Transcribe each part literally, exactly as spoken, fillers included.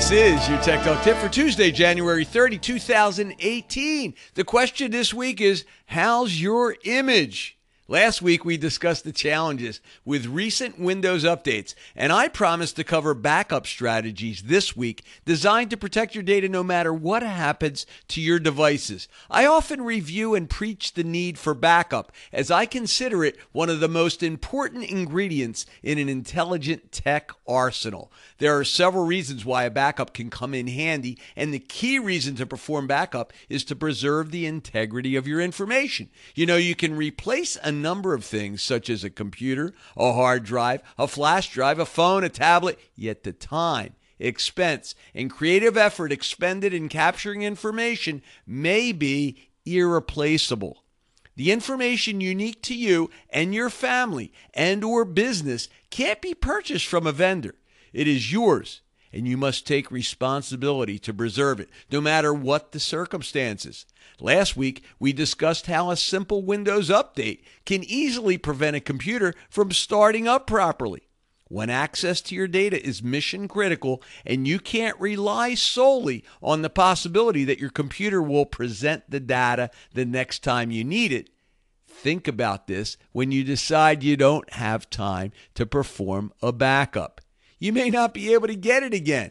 This is your Tech Talk Tip for Tuesday, January thirtieth, two thousand eighteen. The question this week is, how's your image? Last week, we discussed the challenges with recent Windows updates, and I promised to cover backup strategies this week designed to protect your data no matter what happens to your devices. I often review and preach the need for backup, as I consider it one of the most important ingredients in an intelligent tech arsenal. There are several reasons why a backup can come in handy, and the key reason to perform backup is to preserve the integrity of your information. You know, you can replace a number of things such as a computer, a hard drive, a flash drive, a phone, a tablet, yet the time, expense, and creative effort expended in capturing information may be irreplaceable. The information unique to you and your family and or business can't be purchased from a vendor. It is yours, and you must take responsibility to preserve it, no matter what the circumstances. Last week, we discussed how a simple Windows update can easily prevent a computer from starting up properly. When access to your data is mission critical and you can't rely solely on the possibility that your computer will present the data the next time you need it, think about this when you decide you don't have time to perform a backup. You may not be able to get it again.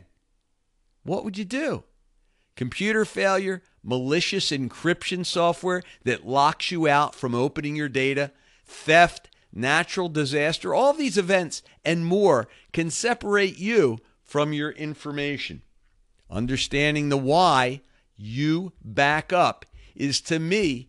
What would you do? Computer failure, malicious encryption software that locks you out from opening your data, theft, natural disaster, all these events and more can separate you from your information. Understanding the why you back up is, to me,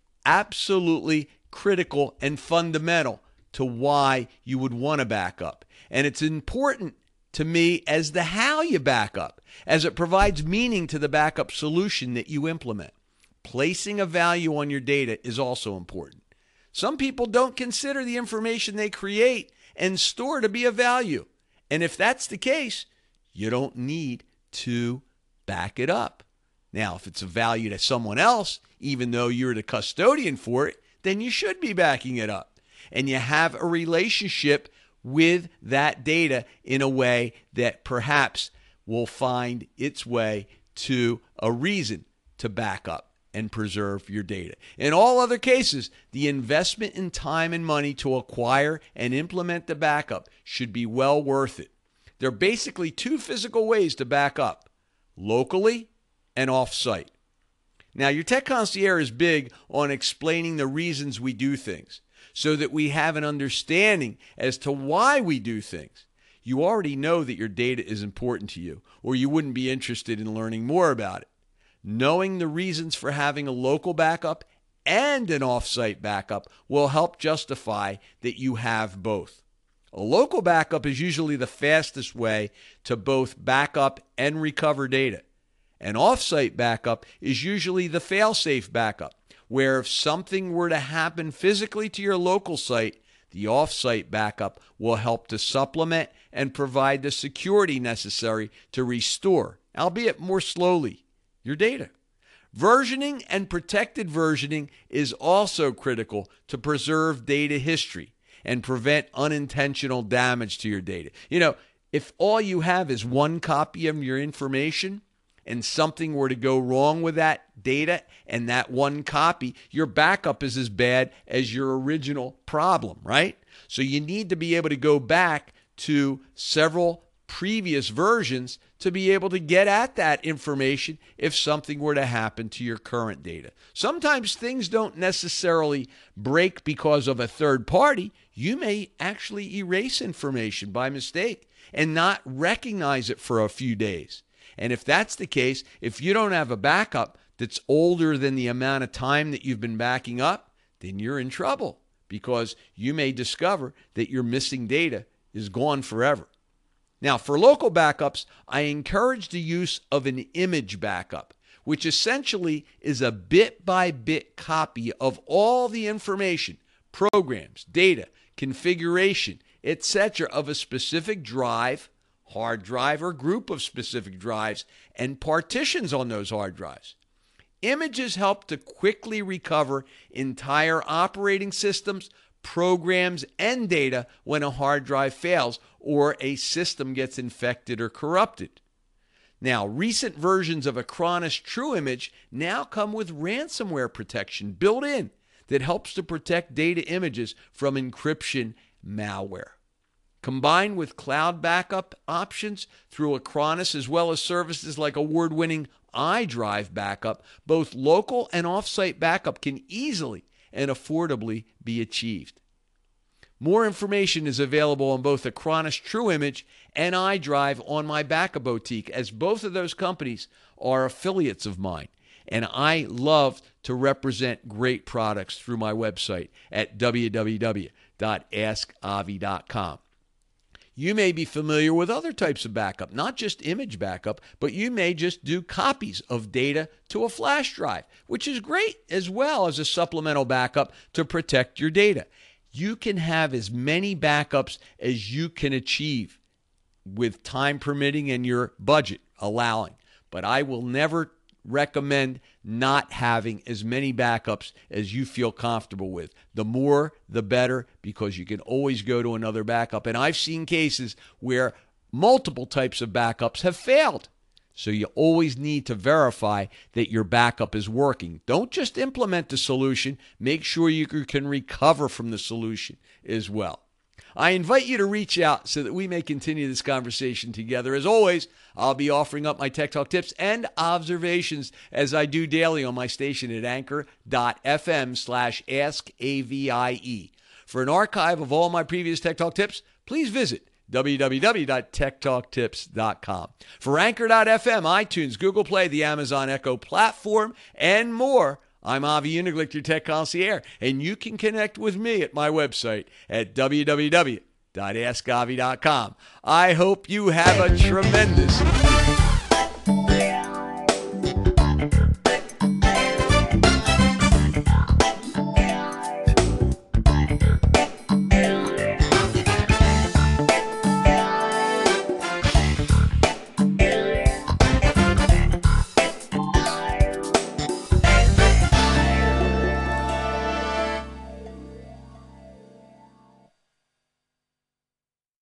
absolutely critical and fundamental to why you would want to back up. And it's important to me as the how you back up, as it provides meaning to the backup solution that you implement. Placing a value on your data is also important. Some people don't consider the information they create and store to be of value. And if that's the case, you don't need to back it up. Now, if it's of value to someone else, even though you're the custodian for it, then you should be backing it up. And you have a relationship with that data in a way that perhaps will find its way to a reason to back up and preserve your data. In all other cases, the investment in time and money to acquire and implement the backup should be well worth it. There are basically two physical ways to back up: locally and off-site. Now, your Tech Concierge is big on explaining the reasons we do things, so that we have an understanding as to why we do things. You already know that your data is important to you, or you wouldn't be interested in learning more about it. Knowing the reasons for having a local backup and an off-site backup will help justify that you have both. A local backup is usually the fastest way to both back up and recover data. An off-site backup is usually the fail-safe backup, where if something were to happen physically to your local site, the off-site backup will help to supplement and provide the security necessary to restore, albeit more slowly, your data. Versioning and protected versioning is also critical to preserve data history and prevent unintentional damage to your data. You know, if all you have is one copy of your information, and something were to go wrong with that data and that one copy, your backup is as bad as your original problem, right? So you need to be able to go back to several previous versions to be able to get at that information if something were to happen to your current data. Sometimes things don't necessarily break because of a third party. You may actually erase information by mistake and not recognize it for a few days. And if that's the case, if you don't have a backup that's older than the amount of time that you've been backing up, then you're in trouble, because you may discover that your missing data is gone forever. Now, for local backups, I encourage the use of an image backup, which essentially is a bit-by-bit copy of all the information, programs, data, configuration, et cetera of a specific drive, hard drive, or group of specific drives, and partitions on those hard drives. Images help to quickly recover entire operating systems, programs, and data when a hard drive fails or a system gets infected or corrupted. Now, recent versions of Acronis TrueImage now come with ransomware protection built in that helps to protect data images from encryption malware. Combined with cloud backup options through Acronis, as well as services like award-winning iDrive backup, both local and off-site backup can easily and affordably be achieved. More information is available on both Acronis TrueImage and iDrive on my Backup Boutique, as both of those companies are affiliates of mine. And I love to represent great products through my website at w w w dot ask avi dot com. You may be familiar with other types of backup, not just image backup, but you may just do copies of data to a flash drive, which is great as well as a supplemental backup to protect your data. You can have as many backups as you can achieve with time permitting and your budget allowing. But I will never recommend not having as many backups as you feel comfortable with. The more, the better, because you can always go to another backup. And I've seen cases where multiple types of backups have failed. So you always need to verify that your backup is working. Don't just implement the solution. Make sure you can recover from the solution as well. I invite you to reach out so that we may continue this conversation together. As always, I'll be offering up my Tech Talk tips and observations as I do daily on my station at anchor.fm slash askavie. For an archive of all my previous Tech Talk tips, please visit w w w dot tech talk tips dot com. For Anchor dot f m, iTunes, Google Play, the Amazon Echo platform, and more, I'm Avi Uniglick, your tech concierge, and you can connect with me at my website at w w w dot ask avi dot com. I hope you have a tremendous